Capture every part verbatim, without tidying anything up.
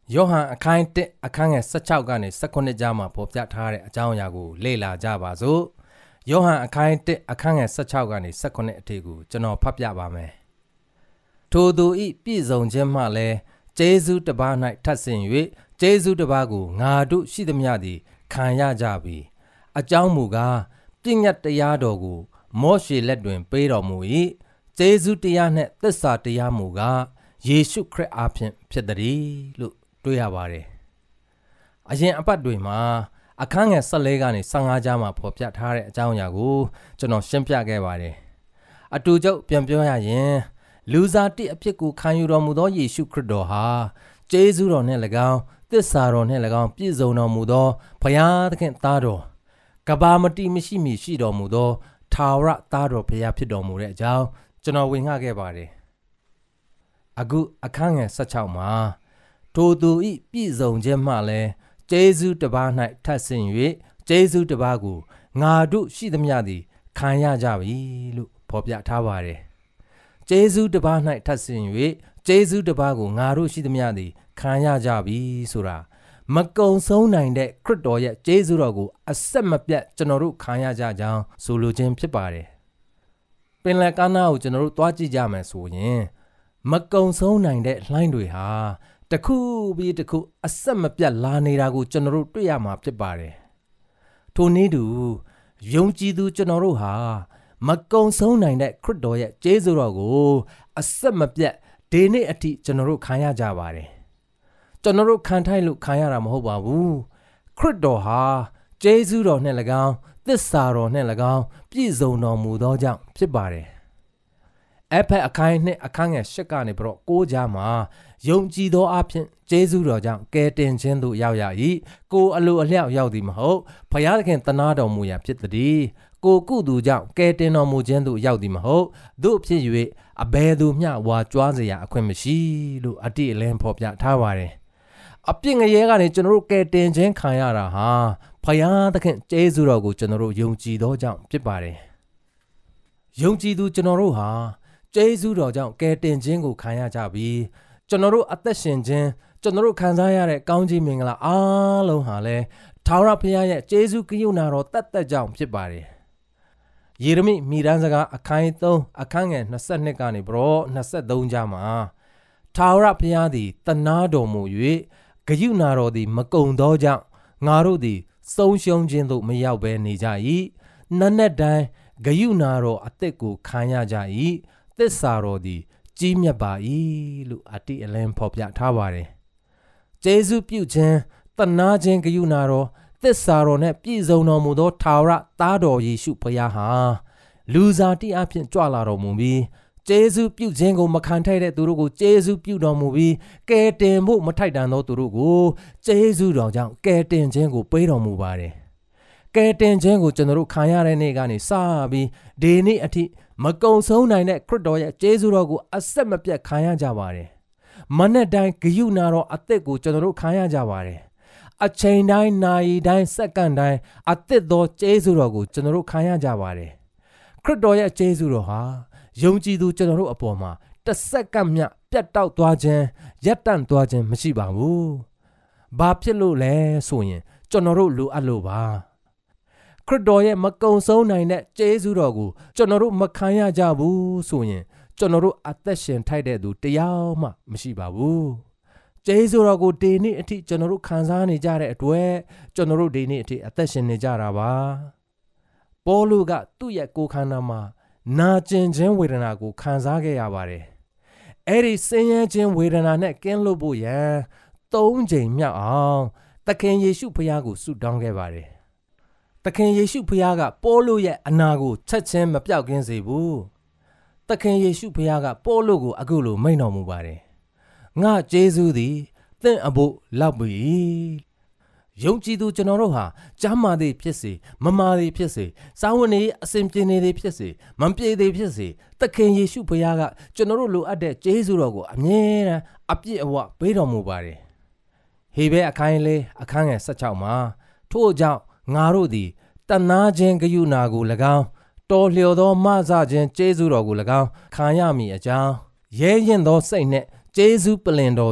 ယောဟန်အခန်းတစ်အခန်းငယ်၁၆ကနေ၁၉ကြားမှာဖော်ပြထားတဲ့အကြောင်းအရာကိုလေ့လာကြပါစို့။ယောဟန်အခန်းတစ်အခန်းငယ်၁၆ကနေ၁၉အထိကိုကျွန်တော်ဖတ်ပြပါမယ်။ထိုသူဤပြည့်စုံခြင်းမှလည်းကျေးဇူးတစ်ပါး၌ထပ်ဆင့်၍ကျေးဇူးတစ်ပါးကိုငါတို့ရှိသမျှသည်ခံရကြပြီ။အကြောင်းမူကားပညတ်တရားတော်ကိုမောရှေလက်တွင်ပေးတော်မူ၏။ကျေးဇူးတရားနှင့်သစ္စာတရားမူကားယေရှုခရစ်အားဖြင့်ဖြစ်သည်လို့တွေ့ရပါတယ်။အရင်အပတ်တွေမှာအခန်းငယ်၁၄ကနေ၁၅ကြားမှာဖော်ပြထားတဲ့အကြောင်းအရာကိုကျွန်တော်ရှင်းပြခဲ့ပါတယ်။အတူချုပ်ပြန်ပြောရရင်လူစားတိအဖြစ်ကိုခံယူတော်မူသောယေရှုခရစ်တော်ဟာကျေးဇူးတော်နှင့်၎င်းသစ္စာတော်နှင့်၎င်းပြည့်စုံတော်မူသောဘုရားသခင်သားတော်ကဘာမတိမရှိမီရှိတော်မူသောထာဝရသားတော်ဘုရားဖြစ်တော်မူတဲ့အကြောင်းကျွန်တော်ဝင်ငှခဲ့ပါတယ်။အခုအခန်းငယ်၁၆မှာထိုသူဤပြည့်စုံခြင်းမှလည်းကျေးဇူးတစ်ပါး၌ထပ်ဆင့်၍ကျေးဇူးတစ်ပါးကိုငါတို့ရှိသမျှသည်ခံရကြပြီလို့ဖော်ပြထားပါတယ်။ကျေးဇူးတစ်ပါး၌ထပ်ဆင့်၍ကျေးဇူးတစ်ပါးကိုငါတို့ရှိသမျှသည်ခံရကြပြီဆိုတာမကုံဆုံးနိုင်တဲ့ခရစ်တော်ရဲ့ကျေးဇူးတော်ကိုအဆက်မပြတ်ကျွန်တော်တို့ခံရကြကြောင်းဆိုလိုခြင်းဖြစ်ပါတယ်။ပင်လယ်ကမ်းနားကိုကျွန်တော်တို့သွားကြည့်ကြမယ်ဆိုရင်မကုံဆုံးနိုင်တဲ့လှိုင်းတွေဟာတခုပြီးတခုအဆက်မပြတ်လာနေတာကိုကျွန်တော်တို့တွေ့ရမှာဖြစ်ပါတယ်။ထိုနည်းတူယုံကြည်သူကျွန်တော်တို့ဟာမကုံဆုံးနိုင်တဲ့ခရစ်တော်ရဲ့ကျေးဇူးတော်ကိုအဆက်မပြတ်ဒီနေ့အထိကျွန်တော်တို့ခံရကြပါတယ်။ကျွန်တော်တို့ခံထိုက်လို့ခံရတာမဟုတ်ပါဘူး။ခရစ်တော်ဟာကျေးဇူးတော်နဲ့၎င်းသစ္စာတော်နဲ့၎င်းပြည့်စုံတော်မူသောကြောင့်ဖြစ်ပါတယ်။အဖက်အခန်းနှစ်အခန်းငယ်၈ကနေပြီးတော့ကိုးကြားမှာယုံကြည်သောအဖြစ်ကျေးဇူးတော်ကြောင့်ကယ်တင်ခြင်းသို့ရောက်ရ၏ကိုအလိုအလျောက်ရောက်သည်မဟုတ်ဘုရားသခင်သနာတော်မူရာဖြစ်သည်ကိုကုသူကြောင့်ကယ်တင်တော်မူခြင်းသို့ရောက်သည်မဟုတ်သို့ဖြစ်၍အဘယ်သူမျှဝါကြွားเสียအခွင့်မရှိလို့အတိအလင်းဖော်ပြထားပါတယ်အပြစ်ငရဲကနေကျွန်တော်တို့ကယ်တင်ခြင်းခံရတာဟာဘုရားသခင်ကျေးဇူးတော်ကိုကျွန်တော်တို့ယုံကြည်သောကြောင့်ဖြစ်ပါတယ်ယုံကြည်သူကျွန်တော်တို့ဟာကျေးဇူးတော်ကြောင့်ကယ်တင်ခြင်းကိုခံရကြပြီးကျွန်တော်တို့အသက်ရှင်ခြင်းကျွန်တော်တို့ခံစားရတဲ့ကောင်းကြီးမင်္ဂလာအားလုံးဟာလည်းထာဝရဘုရားရဲ့ကျေးဇူးကရုဏာတော်တတ်တတ်ကြောင့်ဖြစ်ပါတယ်။ယေရမိမိတန်းစကားအခန်း၃အခန်းငယ်၂၂ကနေပြီးတော့၂၃ကြားမှာထာဝရဘုရားသည်တနာတော်မူ၍ကရုဏာတော်သည်မကုံသောကြောင့်ငါတို့သည်ဆုံးရှုံးခြင်းသို့မရောက်ဘဲနေကြ၏။နက်နက်တိုင်းကရုဏာတော်အသက်ကိုခံရကြ၏။သစ္စာတော်သည်ကြီးမြတ်ပါ၏လို့အတိအလင်းဖော်ပြထားပါတယ်။ကျေးဇူးပြုခြင်းတနာခြင်းကရုဏာတော်သစ္စာတော်နဲ့ပြည့်စုံတော်မူသောထာဝရသားတော်ယေရှုဘုရားဟာလူစားတိအဖြစ်ကြွလာတော်မူပြီးကျေးဇူးပြုခြင်းကိုမခံထိုက်တဲ့သူတို့ကိုကျေးဇူးပြုတော်မူပြီးကယ်တင်ဖို့မထိုက်တန်သောသူတို့ကိုကျေးဇူးတော်ကြောင့်ကယ်တင်ခြင်းကိုပေးတော်မူပါတယ်။ကယ်တင်ခြင်းကိုကျွန်တော်တို့ခံရတဲ့နေ့ကနေစပြီးဒီနေ့အထိမကုံဆုံးနိုင်တဲ့ခရစ်တော်ရဲ့ကျေးဇူးတော်ကိုအဆက်မပြတ်ခံရကြပါတယ်။မနေ့တိုင်းဂရုဏာတော်အသက်ကိုကျွန်တော်တို့ခံရကြပါတယ်။အချိန်တိုင်းနာရီတိုင်းစက္ကန့်တိုင်းအသက်သောကျေးဇူးတော်ကိုကျွန်တော်တို့ခံရကြပါတယ်။ခရစ်တော်ရဲ့ကျေးဇူးတော်ဟာယုံကြည်သူကျွန်တော်တို့အပေါ်မှာတစ်စက္ကန့်မျှပြတ်တောက်သွားခြင်းရပ်တန့်သွားခြင်းမရှိပါဘူး။ဘာဖြစ်လို့လဲဆိုရင်ကျွန်တော်တို့လိုအပ်လို့ပါ။ခရစ်တော်ရဲ့မကုံဆုံးနိုင်တဲ့ကျေးဇူးတော်ကိုကျွန်တော်တို့မခံရကြဘူးဆိုရင်ကျွန်တော်တို့အသက်ရှင်ထိုက်တဲ့သူတရားမှမရှိပါဘူးကျေးဇူးတော်ကိုဒီနေ့အထိကျွန်တော်တို့ခံစားနေကြတဲ့အတွက်ကျွန်တော်တို့ဒီနေ့အထိအသက်ရှင်နေကြတာပါပေါလုကသူ့ရဲ့ကိုယ်ခန္ဓာမှာနာကျင်ခြင်းဝေဒနာကိုခံစားခဲ့ရပါတယ်အဲ့ဒီဆင်းရဲခြင်းဝေဒနာနဲ့ကင်းလွတ်ဖို့ရန်သုံးချိန်မြောက်အောင်သခင်ယေရှုဖခင်ကိုဆုတောင်းခဲ့ပါတယ်သခင်ယေရှုဖခင်ကပေါလုရဲ့အနာကိုချက်ချင်းမပြောက်ကင်းစေဘူးသခင်ယေရှုဖခင်ကပေါလုကိုအခုလိုမိန့်တော်မူပါတယ်ငါကျေးဇူးသည်သင်အဖို့လောက်ပြီယုံကြည်သူကျွန်တော်တို့ဟာကျမ်းမာသည်ဖြစ်စေမမာသည်ဖြစ်စေစာဝန်နေအစဉ်ပြေနေသည်ဖြစ်စေမပြေသည်ဖြစ်စေသခင်ယေရှုဖခင်ကကျွန်တော်တို့လိုအပ်တဲ့ကျေးဇူးတော်ကိုအမြဲတမ်းအပြည့်အဝပေးတော်မူပါတယ်ဟေဘဲအခန်းလေးအခန်းငယ်၁၆မှာထို့ကြောင့်ငါတို့သည်တနာခြင်းကရုဏာကို၎င်းတော်လျော်သောမဆခြင်းကျေးဇူးတော်ကို၎င်းခံရမည်အကြောင်းရဲရင်သောစိတ်နှင့်ကျေးဇူးပလင်တော်သို့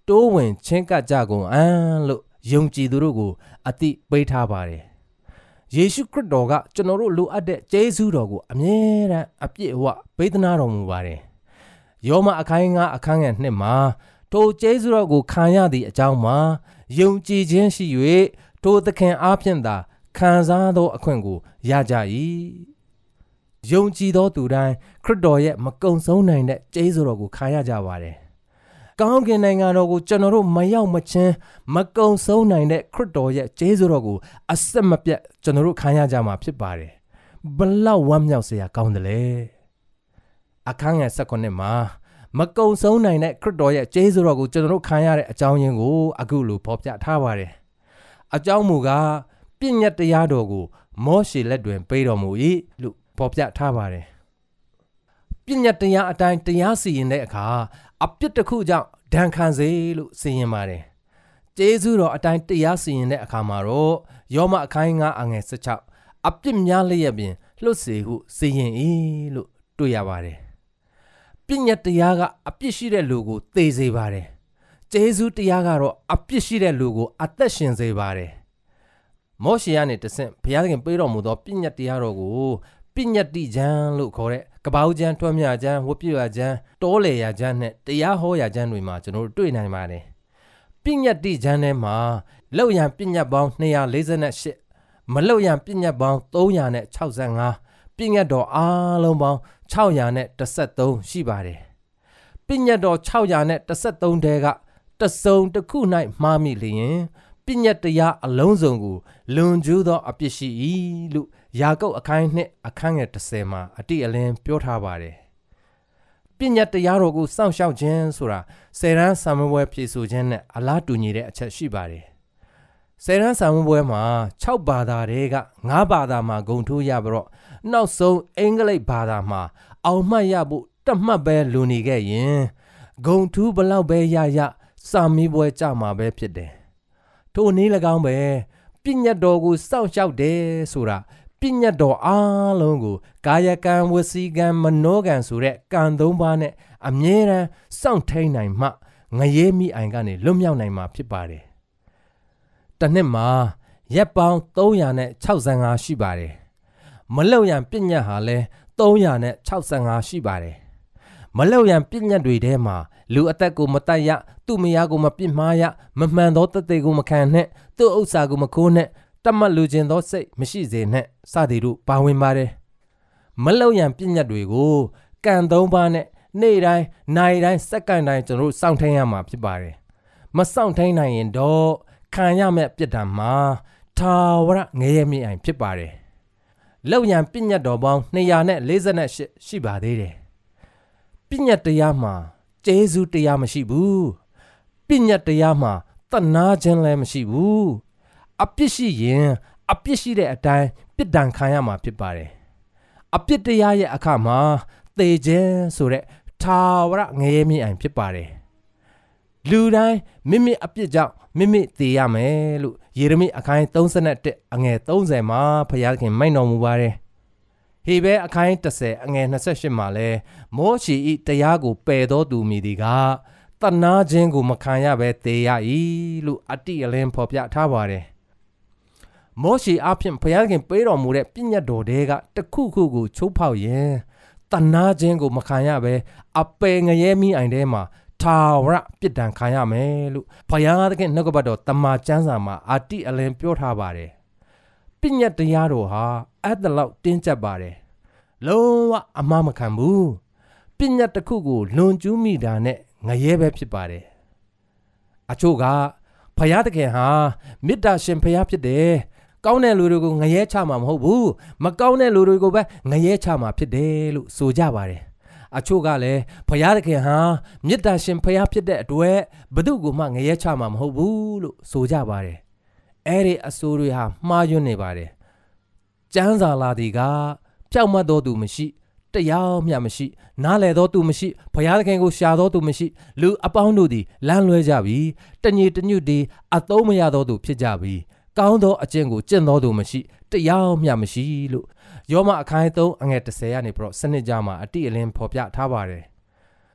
တိုးဝင်ချင်းကပ်ကြကုန်အံလို့ယုံကြည်သူတို့ကိုအတိပေးထားပါတယ်ယေရှုခရစ်တော်ကကျွန်တော်တို့လိုအပ်တဲ့ကျေးဇူးတော်ကိုအမြဲတမ်းအပြည့်အဝပေးသနာတော်မူပါတယ်ယောမအခန်းငါအခန်းငယ်နှစ်မှာထိုကျေးဇူးတော်ကိုခံရသည့်အကြောင်းမှာယုံကြည်ခြင်းရှိ၍ထိုသခင်အားဖြင့်သာခံစားသောအခွင့်ကိုရကြ၏ယုံကြည်သောသူတိုင်းခရစ်တော်ရဲ့မကုံဆုံးနိုင်တဲ့ကျေးဇူးတော်ကိုခံရကြပါတယ်ကောင်းကင်နိုင်ငံတော်ကိုကျွန်တော်တို့မရောက်မချင်းမကုံဆုံးနိုင်တဲ့ခရစ်တော်ရဲ့ကျေးဇူးတော်ကိုအဆက်မပြတ်ကျွန်တော်တို့ခံရကြမှာဖြစ်ပါတယ်ဘလောက်ဝမ်းမြောက်စရာကောင်းတယ်လေအခန်းငယ်၁၉မှာမကုံဆုံးနိုင်တဲ့ခရစ်တော်ရဲ့ကျေးဇူးတော်ကိုကျွန်တော်တို့ခံရတဲ့အကြောင်းရင်းကိုအခုလိုဖော်ပြထားပါတယ်အကြောင်းမူကားပြည့်ညတ်တရားတော်ကိုမောရှေလက်တွင်ပေးတော်မူ၏လို့ဖော်ပြထားပါတယ်ပြည့်ညတ်တရားအတိုင်းတရားစီရင်တဲ့အခါအပြစ်တစ်ခုကြောင့်ဒဏ်ခံစေလို့စီရင်ပါတယ်ကျေးဇူးတော်အတိုင်းတရားစီရင်တဲ့အခါမှာတော့ယောမအခန်းငါအငယ်၁၆အပြစ်များလျက်ပင်လွတ်စေဟုစီရင်၏လို့တွေ့ရပါတယ်ပြည့်ညတ်တရားကအပြစ်ရှိတဲ့လူကိုသေစေပါတယ်ကျေးဇူးတရားကတော့အပြစ်ရှိတဲ့လူကိုအသက်ရှင်စေပါတယ်မောရှေကနေတဆင့်ဘုရားသခင်ပေးတော်မူသောပြည့်ညတ်တရားတော်ကိုပြည့်ညတ်တိကျမ်းလို့ခေါ်တဲ့ကပ္ပဦးကျမ်းထွတ်မြတ်ကျမ်းဝတ်ပြုရကျမ်းတောလေရာကျမ်းနဲ့တရားဟောရာကျမ်းတွေမှာကျွန်တော်တို့တွေ့နိုင်ပါတယ်ပြည့်ညတ်တိကျမ်းထဲမှာလောက်ရန်ပြည့်ညတ်ပေါင်း၂၄၈မလောက်ရန်ပြည့်ညတ်ပေါင်း၃၆၅ပြည့်ညတ်တော်အားလုံးပေါင်း၆၁၃ရှိပါတယ်ပြည့်ညတ်တော်၆၁၃တဲကတစုံတစ်ခု၌မှားမိလျင်ပြည့်ညတ်တရားအလုံးစုံကိုလွန်ကျူးသောအပြစ်ရှိ၏လို့ယာကုပ်အခန်းနှစ်အခန်းငယ်၁၀မှာအတိအလင်းပြောထားပါတယ်ပြည့်ညတ်တရားတော်ကိုစောင့်ရှောက်ခြင်းဆိုတာဆယ်ရန်ဆာမွေးဖြည့်ဆို့ခြင်းနဲ့အလားတူညီတဲ့အချက်ရှိပါတယ်ဆယ်ရန်ဆာမွေးမှာ၆ဘာသာတွေက၅ဘာသာမှာဂုဏ်ထူးရပြီးတော့နောက်ဆုံးအင်္ဂလိပ်ဘာသာမှာအောင်မှတ်ရဖို့တတ်မှတ်ပဲလူနေခဲ့ရင်ဂုဏ်ထူးဘလောက်ပဲရရစာမီးပွဲကြမှာပဲဖြစ်တယ်ထိုနည်း၎င်းပဲပြည့်ညတ်တော်ကိုစောင့်ရှောက်တယ်ဆိုတာပြည့်ညတ်တော်အားလုံးကိုကာယကံဝစီကံမနောကံဆိုတဲ့ကံသုံးပါးနဲ့အမြဲတမ်းစောင့်ထိန်နိုင်မှငရဲမိအိုင်ကနေလွတ်မြောက်နိုင်မှာဖြစ်ပါတယ်တစ်နှစ်မှာရက်ပေါင်း၃၆၅ရှိပါတယ်မလောက်ရန်ပြည့်ညတ်ဟာလဲ၃၆၅ရှိပါတယ်မလောက်ရန်ပြည့်ညတ်တွေထဲမှာလူအသက်ကိုမတတ်ရသူ့မယားကိုမပြစ်မှားရမမှန်သောတသက်ကိုမခံနဲ့သူ့ဥစ္စာကိုမခိုးနဲ့တတ်မှတ်လူခြင်းသောစိတ်မရှိစေနဲ့စသည်တို့ပါဝင်ပါတယ်မလောက်ရန်ပြည့်ညတ်တွေကိုကံသုံးပါးနဲ့နေ့တိုင်းနိုင်တိုင်းစက္ကန့်တိုင်းကျွန်တော်တို့စောင့်ထိန်ရမှာဖြစ်ပါတယ်မစောင့်ထိန်နိုင်ရင်တော့ခံရမယ့်ပြစ်ဒဏ်မှာထာဝရငရဲမိအိုင်ဖြစ်ပါတယ်လောက်ရန်ပြည့်ညတ်တော်ပေါင်း၂၄၈ရှိပါသေးတယ်ပြည့်ညတ်တရားမှာကျေးဇူးတရားမရှိဘူးပြည့်ညတ်တရားမှာတနာခြင်းလည်းမရှိဘူးအပြစ်ရှိရင်အပြစ်ရှိတဲ့အတိုင်းပြစ်ဒဏ်ခံရမှာဖြစ်ပါတယ်အပြစ်တရားရဲ့အခါမှာသေခြင်းဆိုတဲ့ထာဝရငရဲမိအိုင်ဖြစ်ပါတယ်လူတိုင်းမိမိအပြစ်ကြောင့်မိမိသေရမယ်လို့ယေရမိအခန်း၃၁အငယ်၃၀မှာဘုရားခင်မိန့်တော်မူပါတယ်ဟေဘဲအခန်း၁၀အငယ်၂၈မှာလဲမောရှေ၏တရားကိုပယ်တော်သူမည်ဒီကတနာခြင်းကိုမခံရဘဲသေရ၏လို့အတိအလင်းဖော်ပြထားပါတယ်မောရှေအဖျင်ဘုရားခင်ပေးတော်မူတဲ့ပြည့်ညတ်တော်တွေကတခုခုကိုချိုးဖောက်ရင်တနာခြင်းကိုမခံရဘဲအပယ်ငရဲမိအိုင်ထဲမှာထာဝရပြစ်ဒဏ်ခံရမယ်လို့ဘုရားသခင်နှုတ်ကပတ်တော်တမန်ကျမ်းစာမှာအတိအလင်းပြောထားပါတယ်ပြည့်ညတ်တရားတော်ဟာအဲ့ဒါလောက်တင်းကျပ်ပါတယ်လုံးဝအမှားမခံဘူးပြည့်ညတ်တစ်ခုကိုလွန်ကျူးမိတာနဲ့ငရဲပဲဖြစ်ပါတယ်အချို့ကဘုရားသခင်ဟာမေတ္တာရှင်ဘုရားဖြစ်တယ်ကောင်းတဲ့လူတွေကိုငရဲချမှာမဟုတ်ဘူးမကောင်းတဲ့လူတွေကိုပဲငရဲချမှာဖြစ်တယ်လို့ဆိုကြပါတယ်အချို့ကလည်းဘုရားသခင်ဟာမေတ္တာရှင်ဘုရားဖြစ်တဲ့အတွက်ဘယ်သူကိုမှငရဲချမှာမဟုတ်ဘူးလို့ဆိုကြပါတယ်အဲ့ဒီအဆိုတွေဟာမှားယွင်းနေပါတယ်ကျမ်းစာလာဒီကဖြောက်မှတ်တော်သူမရှိတရားမျှမရှိနားလည်တော်သူမရှိဘုရားသခင်ကိုရှာတော်သူမရှိလူအပေါင်းတို့သည်လမ်းလွဲကြပြီတညီတညွတ်သည်အသုံးမရတော်သူဖြစ်ကြပြီကောင်းသောအကျင့်ကိုကျင့်တော်သူမရှိတရားမျှမရှိလို့ယောမအခန်း၃အငယ်၁၀ကနေပြီးတော့စနစ်ကြမှာအတိအလင်းဖော်ပြထားပါတယ်ဘ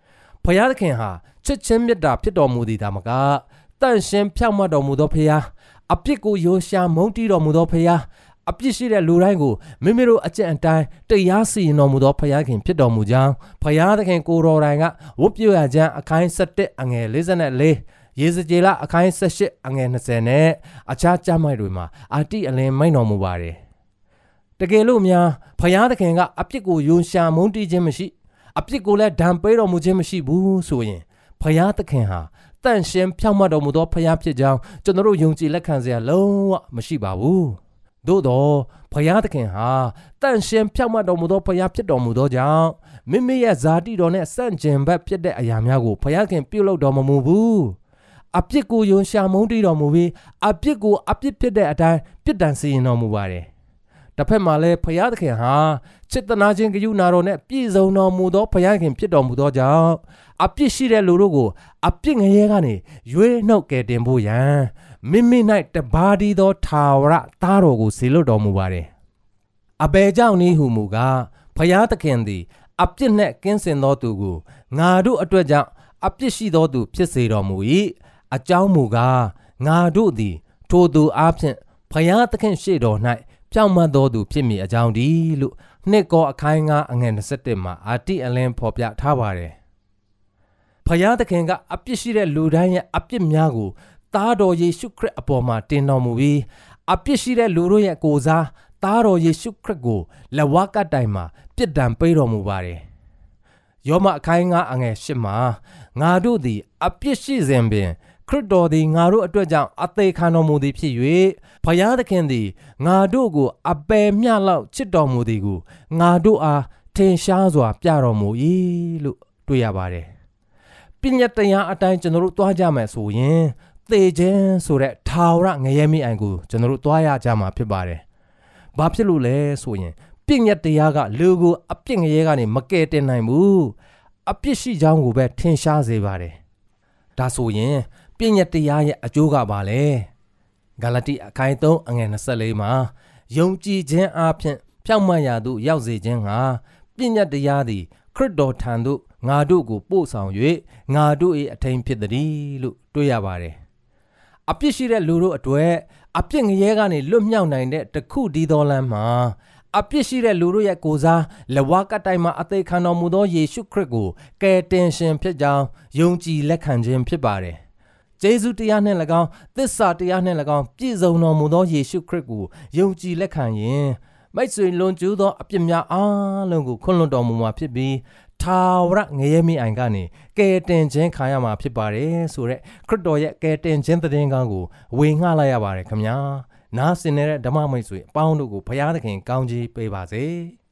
ဖယားသခင်ဟာချစ်ချင်းမြတ်တာဖြစ်တော်မူသည်ဒါမကတန့်ရှင်းဖြောင့်မတ်တော်မူသောဖယားအပြစ်ကိုယိုရှာမုန်းတီးတော်မူသောဖယားအပြစ်ရှိတဲ့လူတိုင်းကိုမိမိတို့အကျင့်အတိုင်းတရားစီရင်တော်မူသောဖယားခင်ဖြစ်တော်မူကြောင်းဖယားသခင်ကိုတော်တိုင်ကဝတ်ပြုရခြင်းအခိုင်း၁၁အငယ်၄၄ရေစကြည်လအခိုင်း၁၈အငယ်၂၀နဲ့အခြားကျမ်းပိုက်တွေမှာအာတိအလင်းမိန့်တော်မူပါတယ်တကယ်လို့များဖယားသခင်ကအပြစ်ကိုယိုရှာမုန်းတီးခြင်းမရှိအပြစ်ကိုလည်းဒဏ်ပေးတော်မူခြင်းမရှိဘူးဆိုရင်ဖယားသခင်ဟာတန့်ရှင်းဖြောင့်မတ်တော်မူသောဖယားဖြစ်ကြောင်းကျွန်တော်တို့ယုံကြည်လက်ခံစရာလုံးဝမရှိပါဘူးသို့တော့ဖယားသခင်ဟာတန့်ရှင်းဖြောင့်မတ်တော်မူသောဖယားဖြစ်တော်မူသောကြောင့်မိမိရဲ့ဇာတိတော်နဲ့ဆန့်ကျင်ဘက်ဖြစ်တဲ့အရာများကိုဖယားခင်ပြုလုပ်တော်မမူဘူးအပြစ်ကိုယုံရှာမုန်းတီးတော်မူပြီးအပြစ်ကိုအပြစ်ဖြစ်တဲ့အတိုင်းပြစ်ဒဏ်စီရင်တော်မူပါတယ်တစ်ဖက်မှာလည်းဖယားသခင်ဟာစေတနာခြင်းကရုဏာတော်နဲ့ပြည့်စုံတော်မူသောဖယားခင်ဖြစ်တော်မူသောကြောင့်အပြစ်ရှိတဲ့လူတို့ကိုအပြစ်ငရဲကနေရွေးနှုတ်ကယ်တင်ဖို့ရန်မိမိ၌တပါးတည်းသောထာဝရသားတော်ကိုစေလွှတ်တော်မူပါတယ်အဘယ်ကြောင့်နည်းဟုမူကားဖယားသခင်သည်အပြစ်နှင့်ကင်းစင်သောသူကိုငါတို့အတွက်ကြောင့်အပြစ်ရှိသောသူဖြစ်စေတော်မူ၏အကြောင်းမူကားငါတို့သည်ထိုသူအားဖြင့်ဖယားသခင်ရှေ့တော်၌ဖြောင့်မတ်သောသူဖြစ်မည်အကြောင်းဒီလို့နှစ်ကောအခိုင်းငါအငယ်၂၁မှာအာတိအလင်းဖော်ပြထားပါတယ်ဖယားသခင်ကအပြစ်ရှိတဲ့လူတိုင်းရဲ့အပြစ်များကိုသားတော်ယေရှုခရစ်အပေါ်မှာတင်တော်မူပြီးအပြစ်ရှိတဲ့လူတို့ရဲ့ကိုယ်စားသားတော်ယေရှုခရစ်ကိုလက်ဝါးကတိုင်မှာပြစ်ဒဏ်ပေးတော်မူပါတယ်ယောမအခိုင်းငါအငယ်၈မှာငါတို့သည်အပြစ်ရှိစဉ်ပင်ခရစ်တော်သည်ငါတို့အတွက်ကြောင့်အသေးခံတော်မူသည်ဖြစ်၍ဖယားသခင်သည်ငါတို့ကိုအပယ်မျှလောက်ချစ်တော်မူသည်ကိုငါတို့အားထင်ရှားစွာပြတော်မူ၏လို့တွေ့ရပါတယ်ပညတ်တရားအတိုင်းကျွန်တော်တို့သွားကြမယ်ဆိုရင်သေခြင်းဆိုတဲ့ထာဝရငရဲမိအိုင်ကိုကျွန်တော်တို့သွားရကြမှာဖြစ်ပါတယ်ဘာဖြစ်လို့လဲဆိုရင်ပညတ်တရားကလူကိုအပြစ်ငရဲကနေမကယ်တင်နိုင်ဘူးအပြစ်ရှိကြောင်းကိုပဲထင်ရှားစေပါတယ်ဒါဆိုရင်ပညတ်တရားရဲ့အကျိုးကပါလေဂါလတိအခိုင်၃အငယ်၂၄မှာယုံကြည်ခြင်းအပြင်ဖြောင့်မတ်ရာသို့ရောက်စေခြင်းဟာပညတ်တရားသည်ခရစ်တော်ထံသို့ငါတို့ကိုပို့ဆောင်၍ငါတို့၏အထိန်ဖြစ်သည်လို့တွေ့ရပါတယ်အပြစ်ရှိတဲ့လူတို့အတွက်အပြစ်ငရဲကနေလွတ်မြောက်နိုင်တဲ့တခုတည်းသောလမ်းမှာအပြစ်ရှိတဲ့လူတို့ရဲ့ကိုယ်စားလက်ဝါးကတိုင်မှာအသေးခံတော်မူသောယေရှုခရစ်ကိုကယ်တင်ရှင်ဖြစ်ကြောင်းယုံကြည်လက်ခံခြင်းဖြစ်ပါတယ်ကျေးဇူးတရားနှင့်၎င်းသစ္စာတရားနှင့်၎င်းပြည့်စုံတော်မူသောယေရှုခရစ်ကိုယုံကြည်လက်ခံရင်မိတ်ဆွေလွန်ကျူးသောအပြစ်များအားလုံးကိုခွင့်လွှတ်တော်မူမှာဖြစ်ပြီးထာဝရငရဲမိအိုင်ကနေကယ်တင်ခြင်းခံရမှာဖြစ်ပါတယ်ဆိုတဲ့ခရစ်တော်ရဲ့ကယ်တင်ခြင်းသတင်းကောင်းကိုဝေငှလိုက်ရပါတယ်ခင်ဗျာနားဆင်နေတဲ့ဓမ္မမိတ်ဆွေအပေါင်းတို့ကိုဘုရားသခင်ကောင်းချီးပေးပါစေ